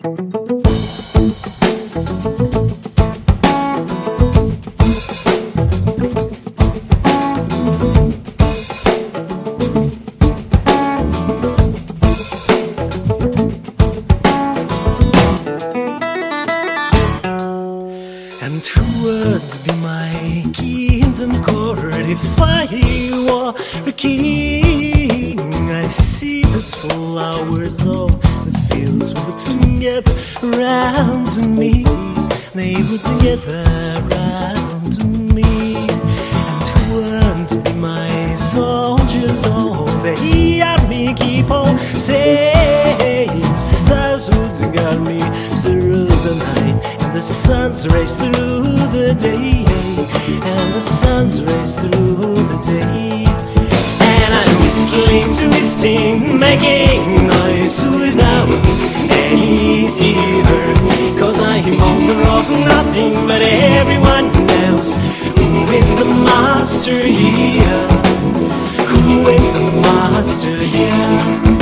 And who would be my kingdom court if I were a king? I see these flowers of the fields would gather round me. They would gather round me. And who would be my soldiers? Oh, the army keep on saying stars would guard me through the night. The sun's rays through the day, and the sun's rays through the day. And I'm whistling, twisting, making noise without any fear, 'cause I'm owner of nothing, but everyone knows who is the master here. Who is the master here?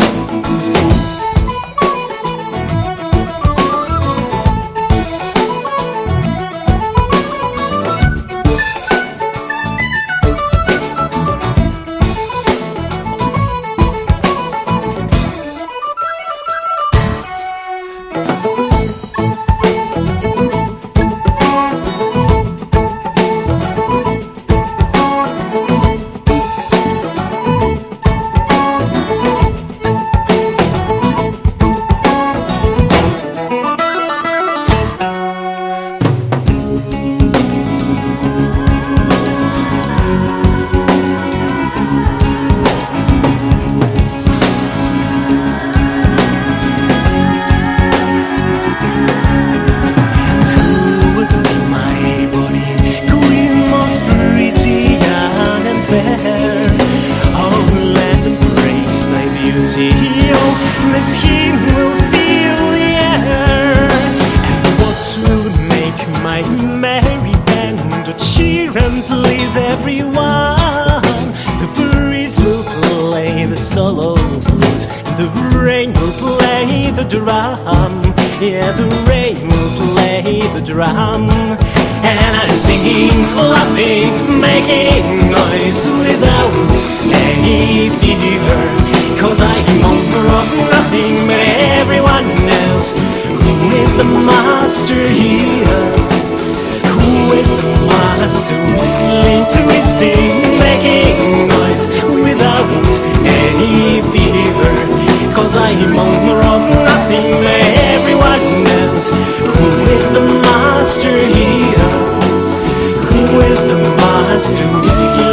This hymn will fill the air. And what will make my merry band to cheer and please everyone? The breeze will play the solo flute, and the rain will play the drum. Yeah, the rain will play the drum. And I'm singing, laughing, making noise without any fear, 'cause I am owner of nothing, but everyone knows who is the master here. Who is the master? Whistling, twisting, making noise without any fear, 'cause I am owner of nothing, but everyone knows who is the master here. Who is the master? Whistling,